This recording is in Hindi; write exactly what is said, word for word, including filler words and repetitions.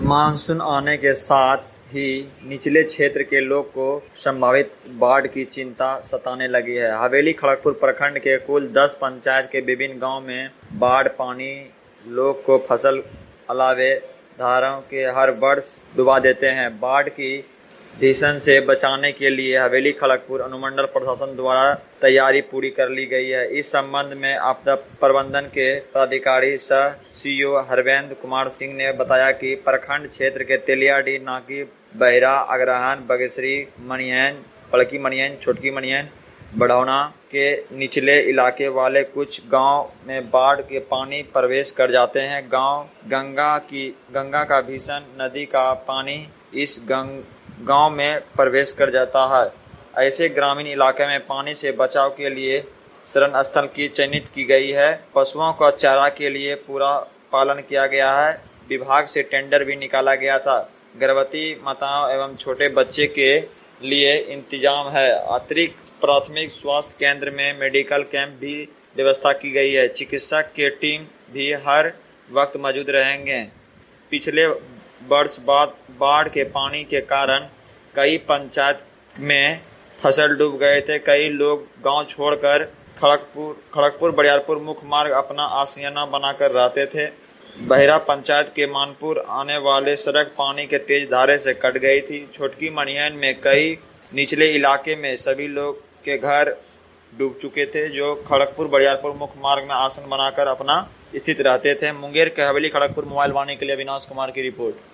मानसून आने के साथ ही निचले क्षेत्र के लोग को संभावित बाढ़ की चिंता सताने लगी है। हवेली खड़गपुर प्रखंड के कुल दस पंचायत के विभिन्न गांव में बाढ़ पानी लोग को फसल अलावे धारों के हर वर्ष डुबा देते हैं। बाढ़ की भीषण से बचाने के लिए हवेली खड़गपुर अनुमंडल प्रशासन द्वारा तैयारी पूरी कर ली गई है। इस संबंध में आपदा प्रबंधन के पदाधिकारी सह सीईओ हरवेंद्र कुमार सिंह ने बताया कि प्रखंड क्षेत्र के तेलियाडीह, नाकी, बहिरा, अग्रहन, बगेश्वरी, मनियन, बड़की मनियन, छोटकी मनियन, बढ़ौना के निचले इलाके वाले कुछ गांव में बाढ़ के पानी प्रवेश कर जाते हैं। गांव गंगा की गंगा का भीषण नदी का पानी इस गंग गांव में प्रवेश कर जाता है। ऐसे ग्रामीण इलाके में पानी से बचाव के लिए शरण स्थल की चयनित की गई है। पशुओं का चारा के लिए पूरा पालन किया गया है। विभाग से टेंडर भी निकाला गया था। गर्भवती माताओं एवं छोटे बच्चे के लिए इंतजाम है। अतिरिक्त प्राथमिक स्वास्थ्य केंद्र में मेडिकल कैंप भी व्यवस्था की गई है। चिकित्सक के टीम भी हर वक्त मौजूद रहेंगे। पिछले वर्ष बाद बाढ़ के पानी के कारण कई पंचायत में फसल डूब गए थे। कई लोग गांव छोड़कर खड़गपुर खड़गपुर बरियारपुर मुख्य मार्ग अपना आशियाना बनाकर रहते थे। बहिरा पंचायत के मानपुर आने वाले सड़क पानी के तेज धारे से कट गई थी। छोटकी मनियन में कई निचले इलाके में सभी लोग के घर डूब चुके थे, जो खड़गपुर बरियारपुर मुख्य मार्ग में आसन बनाकर अपना स्थित रहते थे। मुंगेर के हवेली खड़गपुर मोबाइल वाणी के लिए अविनाश कुमार की रिपोर्ट।